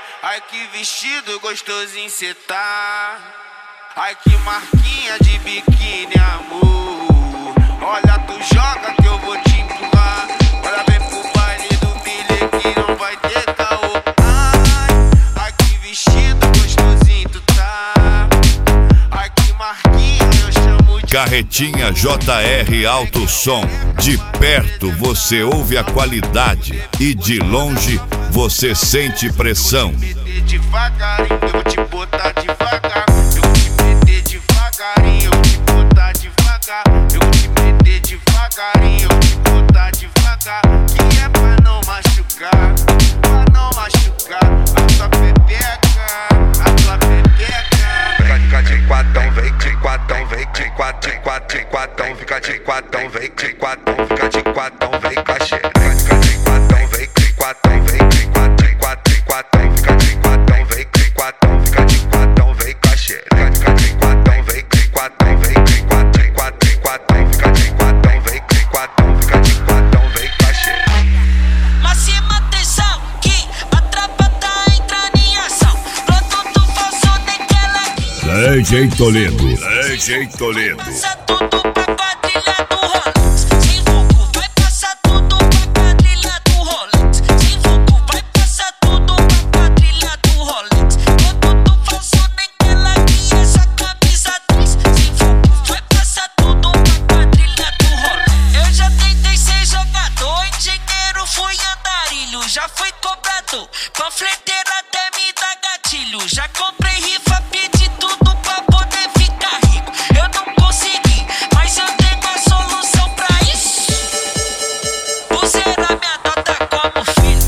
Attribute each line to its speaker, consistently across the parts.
Speaker 1: ai que vestido gostosinho cê tá. Ai que marquinha de biquíni, amor. Olha, tu joga que eu vou te empurrar. Olha, vem pro baile do Billy que não vai ter caô. Ai que vestido gostosinho tu tá. Ai que marquinha eu chamo de
Speaker 2: Carretinha JR Alto Som. De perto você ouve a qualidade e de longe você sente pressão.
Speaker 1: Devagarinho, eu vou te botar devagar. Eu vou te meter devagarinho, eu vou te botar devagar. Eu vou te meter devagarinho, eu vou te botar devagar. Que é pra não machucar, pra não machucar. A tua pepeca, a tua pepeca.
Speaker 3: Fica de quatão, vem de quatão, vem de quatão, de quatão, fica de quatão, vem de quatão, fica de quatão, vem com a xereca. Fica de quatão, vem de quatão, vem de quatão, de quatão, fica de quatão, vem de quatão, fica de quatão, vem com a xereca. Fica de quatão, vem de quatão, vem de quatão, de quatão, fica de quatão, vem de quatão, fica de quatão, vem com a xereca.
Speaker 4: Máxima atenção que a tropa tá entrando em ação. Produto falso daquela que
Speaker 2: DJ Toledo, DJ Toledo.
Speaker 4: passa tudo pra quadrilha do Rolex. Sem vulgo, vai passar tudo pra quadrilha do Rolex. Sem vulgo, vai passar tudo pra quadrilha do Rolex. Produto falso daquela que essa camisa 3. Sem vulgo, vai passar tudo pra quadrilha do Rolex. Eu já tentei ser jogador, engenheiro, fui andarilho. Já fui cobrador, panfleteiro até me dá gatilho. Já comprei rifa, pedi tudo pra poder ficar rico. Eu não consegui, mas eu tenho a solução pra isso. Puseram a minha nota como filho.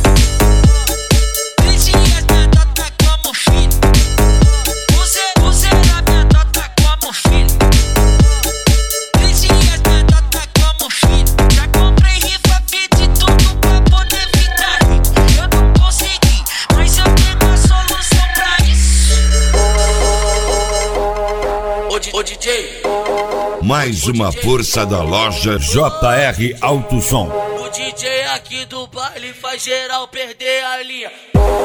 Speaker 4: 3 dias minha nota como filho. Puseram a minha nota como filho. 3 dias minha nota como filho. Já comprei rifa, pedi tudo pra poder ficar rico. Eu não consegui, mas eu tenho a solução pra isso. Ô DJ,
Speaker 2: Mais uma força da loja JR Alto Som.
Speaker 4: o DJ aqui do baile faz geral perder a linha.